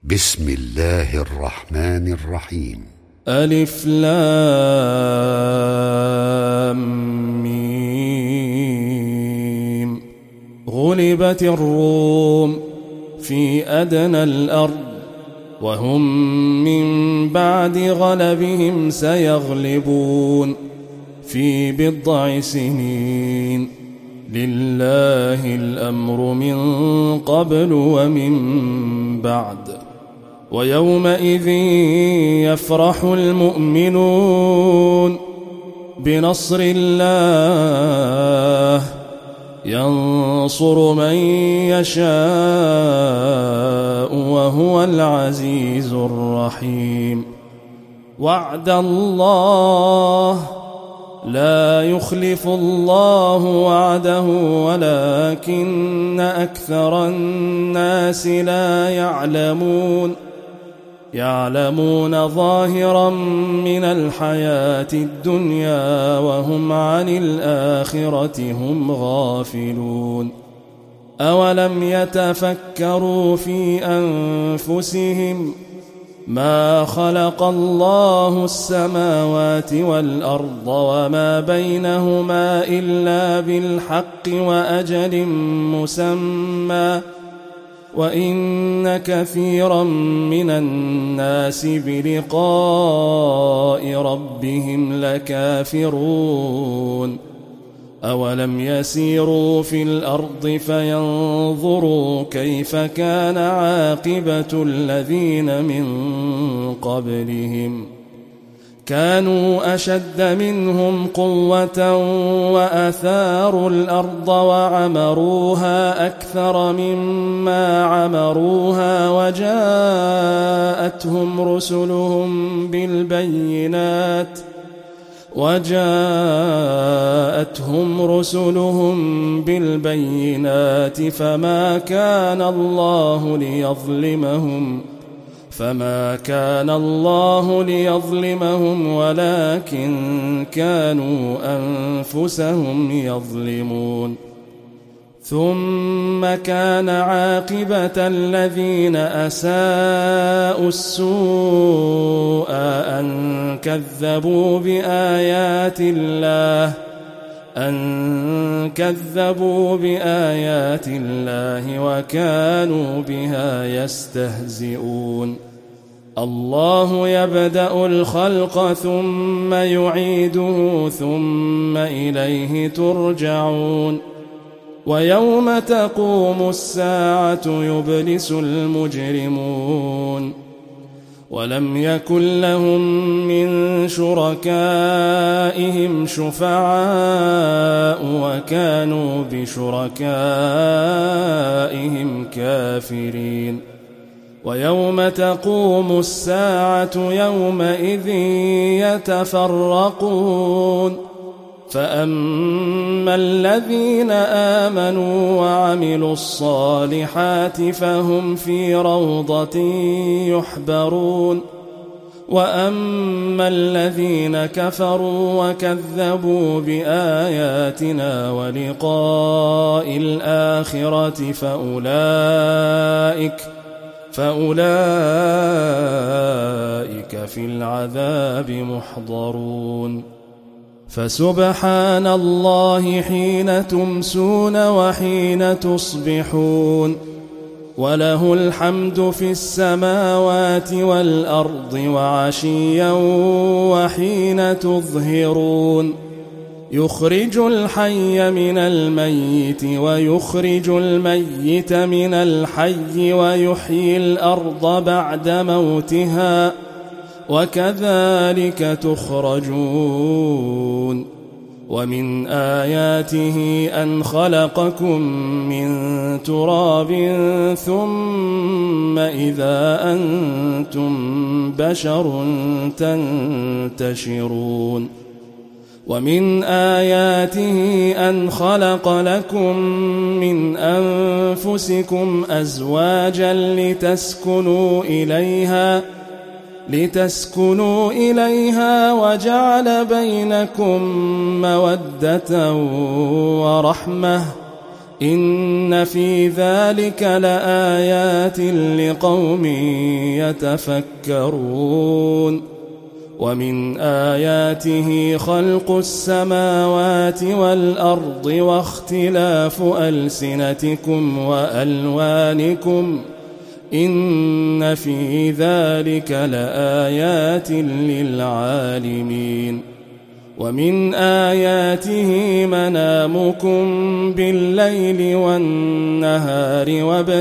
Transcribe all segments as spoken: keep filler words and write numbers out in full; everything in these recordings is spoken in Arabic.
بسم الله الرحمن الرحيم. ألف لام ميم. غلبت الروم في أدنى الأرض وهم من بعد غلبهم سيغلبون في بضع سنين. لله الأمر من قبل ومن بعد. ويومئذ يفرح المؤمنون بنصر الله ينصر من يشاء وهو العزيز الرحيم. وعد الله لا يخلف الله وعده ولكن أكثر الناس لا يعلمون يعلمون ظاهرا من الحياة الدنيا وهم عن الآخرة هم غافلون. أولم يتفكروا في أنفسهم ما خلق الله السماوات والأرض وما بينهما إلا بالحق وأجل مسمى وإن كثيرا من الناس بلقاء ربهم لكافرون. أولم يسيروا في الأرض فينظروا كيف كان عاقبة الذين من قبلهم كانوا أشد منهم قوة وأثاروا الأرض وعمروها أكثر مما عمروها وجاءتهم رسلهم بالبينات وجاءتهم رسلهم بالبينات فما كان الله ليظلمهم فما كان الله ليظلمهم ولكن كانوا أنفسهم يظلمون. ثم كان عاقبة الذين أساءوا السوء أن كذبوا بآيات الله أن كذبوا بآيات الله وكانوا بها يستهزئون. الله يبدأ الخلق ثم يعيده ثم إليه ترجعون. ويوم تقوم الساعة يبلس المجرمون ولم يكن لهم من شركائهم شفعاء وكانوا بشركائهم كافرين. ويوم تقوم الساعة يومئذ يتفرقون فأما الذين آمنوا وعملوا الصالحات فهم في روضة يحبرون وأما الذين كفروا وكذبوا بآياتنا ولقاء الآخرة فأولئك فأولئك في العذاب محضرون. فسبحان الله حين تمسون وحين تصبحون وله الحمد في السماوات والأرض وعشيا وحين تظهرون. يخرج الحي من الميت ويخرج الميت من الحي ويحيي الأرض بعد موتها وكذلك تخرجون. ومن آياته أن خلقكم من تراب ثم إذا أنتم بشر تنتشرون. ومن آياته أن خلق لكم من أنفسكم أزواجا لتسكنوا إليها لتسكنوا إليها وجعل بينكم مودة ورحمة إن في ذلك لآيات لقوم يتفكرون ومن آياته خلق السماوات والأرض واختلاف ألسنتكم وألوانكم إن في ذلك لآيات للعالمين ومن آياته منامكم بالليل والنهار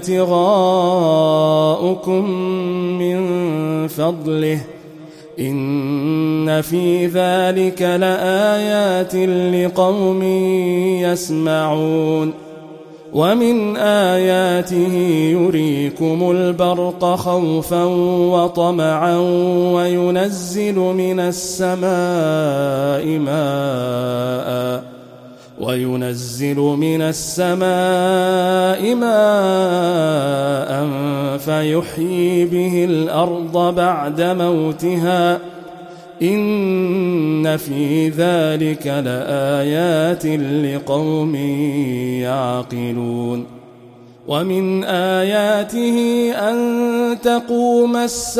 وابتغاؤكم من فضله إن في ذلك لآيات لقوم يسمعون ومن آياته يريكم البرق خوفا وطمعا وينزل من السماء ماء وينزل من السماء ماء فيحيي به الأرض بعد موتها إن في ذلك لآيات لقوم يعقلون ومن آياته أن تقوم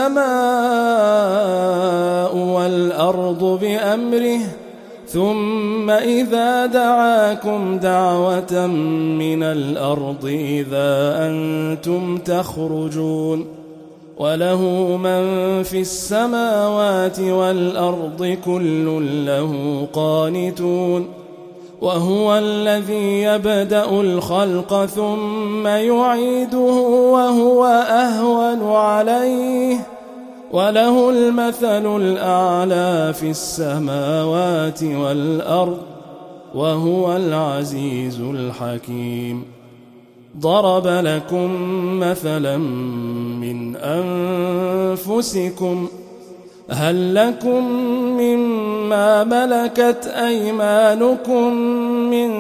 السماء والأرض بأمره ثم إذا دعاكم دعوة من الأرض إذا أنتم تخرجون وله من في السماوات والأرض كل له قانتون وهو الذي يبدأ الخلق ثم يعيده وهو أهون عليه وله المثل الأعلى في السماوات والأرض وهو العزيز الحكيم ضرب لكم مثلا من أنفسكم هل لكم مما ملكت أيمانكم من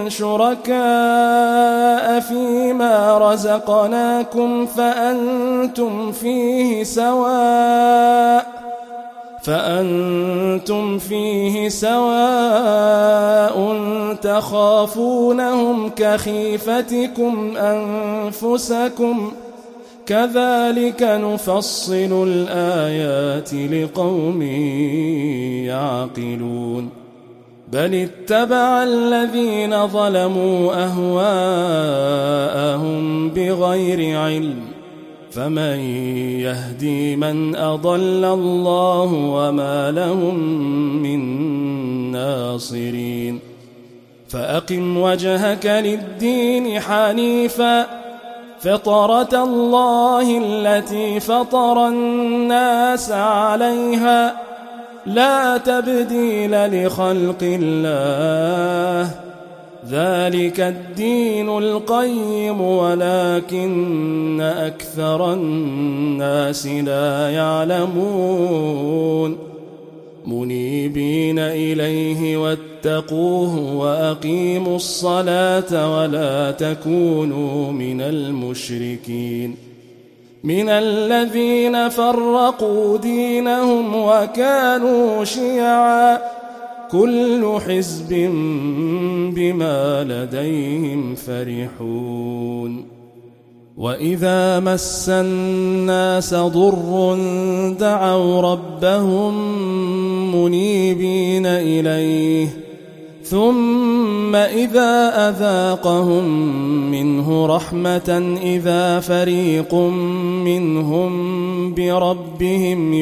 شركاء فيما رزقناكم فأنتم فيه سواء فأنتم فيه سواء تخافونهم كخيفتكم أنفسكم كذلك نفصل الآيات لقوم يعقلون بل اتبع الذين ظلموا أهواءهم بغير علم فمن يهدي من أضل الله وما لهم من ناصرين فأقم وجهك للدين حنيفا فطرة الله التي فطر الناس عليها لا تبديل لخلق الله ذلك الدين القيم ولكن أكثر الناس لا يعلمون منيبين إليه واتقوه وأقيموا الصلاة ولا تكونوا من المشركين من الذين فرقوا دينهم وكانوا شيعا كل حزب بما لديهم فرحون وإذا مس الناس ضر دعوا ربهم منيبين إليه ثم إذا أذاقهم منه رحمة إذا فريق منهم بربهم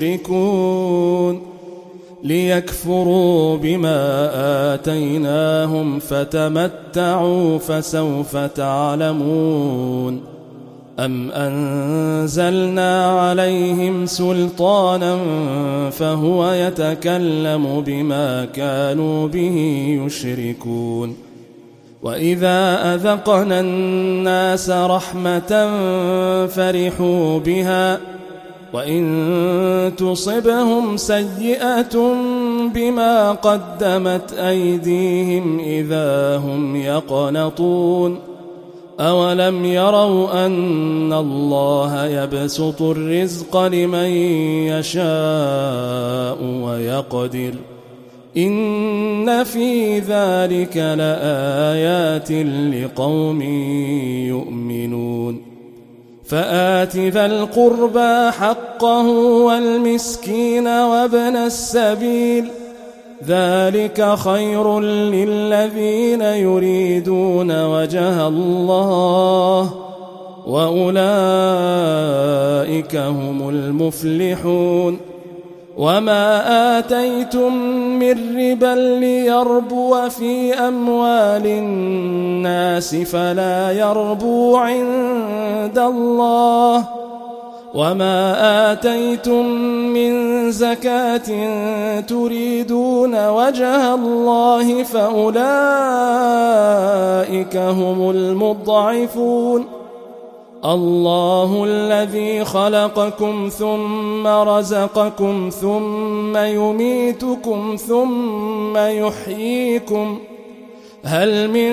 يشركون ليكفروا بما آتيناهم فتمتعوا فسوف تعلمون أم أنزلنا عليهم سلطانا فهو يتكلم بما كانوا به يشركون وإذا أذقنا الناس رحمة فرحوا بها وإن تصبهم سيئة بما قدمت أيديهم إذا هم يقنطون أولم يروا أن الله يبسط الرزق لمن يشاء ويقدر إن في ذلك لآيات لقوم يؤمنون فآت ذا القربى حقه والمسكين وابن السبيل ذلك خير للذين يريدون وجه الله وأولئك هم المفلحون وما آتيتم من ربا ليربو في أموال الناس فلا يربو عند الله وما آتيتم من زكاة تريدون وجه الله فأولئك هم المضعفون الله الذي خلقكم ثم رزقكم ثم يميتكم ثم يحييكم هل من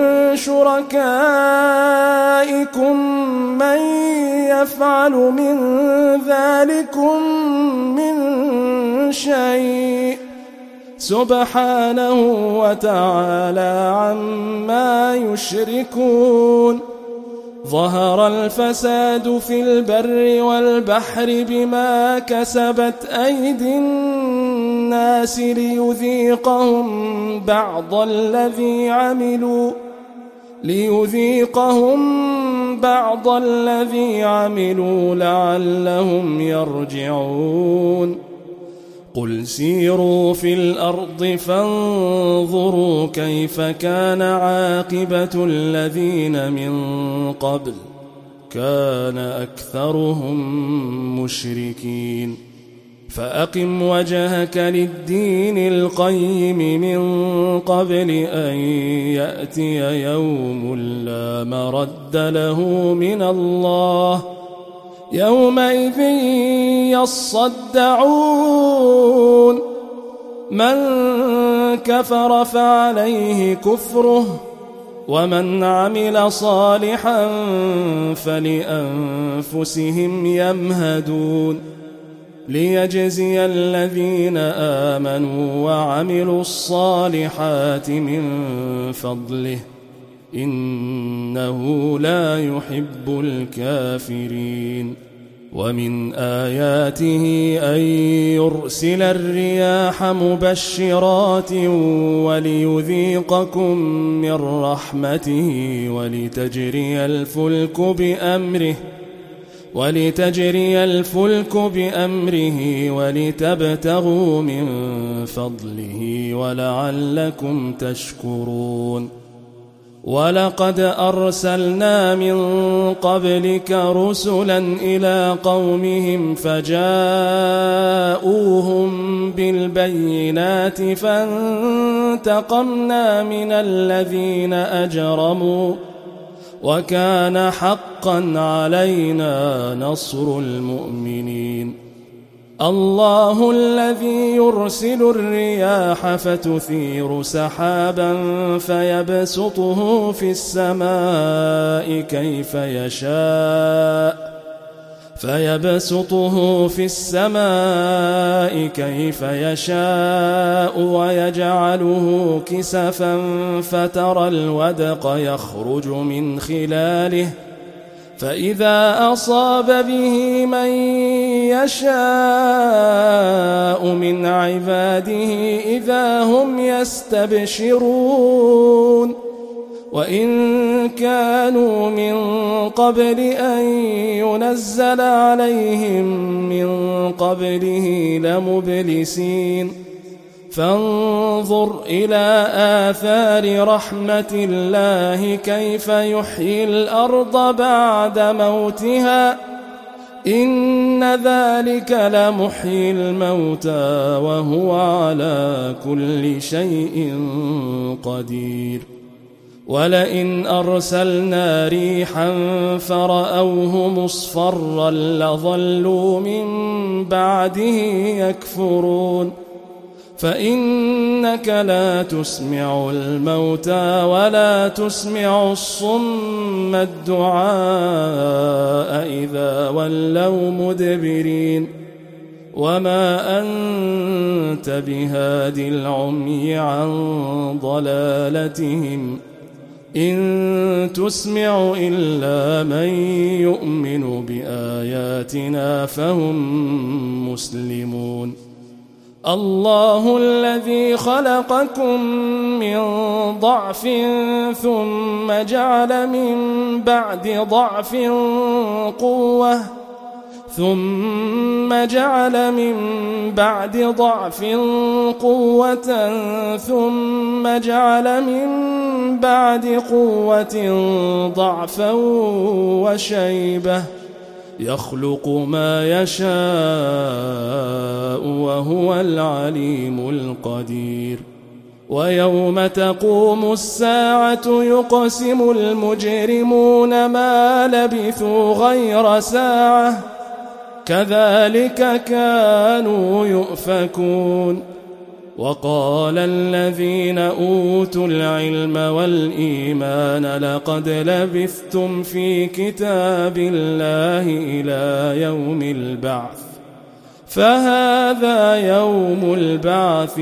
شركائكم من يفعل من ذلكم من شيء سبحانه وتعالى عما يشركون ظهر الفساد في البر والبحر بما كسبت أيدي الناس ليذيقهم بعض الذي عملوا ليذيقهم بعض الذي عملوا لعلهم يرجعون قل سيروا في الأرض فانظروا كيف كان عاقبة الذين من قبل كان أكثرهم مشركين فأقم وجهك للدين القيم من قبل أن يأتي يوم لا مرد له من الله يومئذ يصدعون من كفر فعليه كفره ومن عمل صالحا فلأنفسهم يمهدون ليجزي الذين آمنوا وعملوا الصالحات من فضله إنه لا يحب الكافرين ومن آياته أن يرسل الرياح مبشرات وليذيقكم من رحمته ولتجري الفلك بأمره ولتجري الفلك بأمره ولتبتغوا من فضله ولعلكم تشكرون ولقد أرسلنا من قبلك رسلا إلى قومهم فجاءوهم بالبينات فانتقمنا من الذين أجرموا وكان حقا علينا نصر المؤمنين الله الذي يرسل الرياح فتثير سحابا فيبسطه في السماء كيف يشاء فيبسطه في السماء كيف يشاء ويجعله كسفا فترى الودق يخرج من خلاله فإذا أصاب به من يشاء من عباده إذا هم يستبشرون وإن كانوا من قبل أن ينزل عليهم من قبله لمبلسين فانظر إلى آثار رحمة الله كيف يحيي الأرض بعد موتها إن ذلك لمحيي الموتى وهو على كل شيء قدير ولئن أرسلنا ريحا فرأوه مصفرا لظلوا من بعده يكفرون فإنك لا تسمع الموتى ولا تسمع الصم الدعاء إذا ولوا مدبرين وما أنت بهاد العمي عن ضلالتهم إن تسمع إلا من يؤمن بآياتنا فهم مسلمون الله الذي خلقكم من ضعف ثم جعل من بعد ضعف قوة ثم جعل من بعد ضعف قوة ثم جعل من بعد قوة ضعفا وشيبة يخلق ما يشاء وهو العليم القدير ويوم تقوم الساعة يقسم المجرمون ما لبثوا غير ساعة كذلك كانوا يؤفكون وقال الذين أوتوا العلم والإيمان لقد لبثتم في كتاب الله إلى يوم البعث فهذا يوم البعث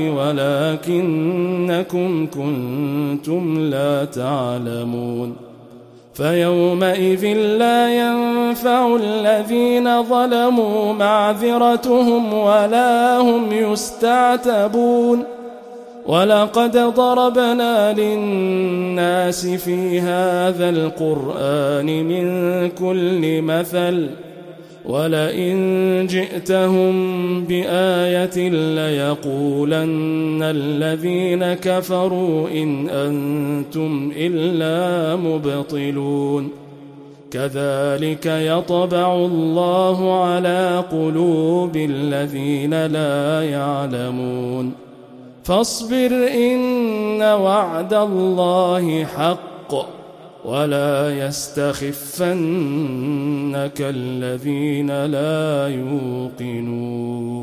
ولكنكم كنتم لا تعلمون فيومئذ لا ينفع الذين ظلموا معذرتهم ولا هم يستعتبون ولقد ضربنا للناس في هذا القرآن من كل مثل ولئن جئتهم بآية ليقولن الذين كفروا إن أنتم إلا مبطلون كذلك يطبع الله على قلوب الذين لا يعلمون فاصبر إن وعد الله حق ولا يستخفنك الذين لا يوقنون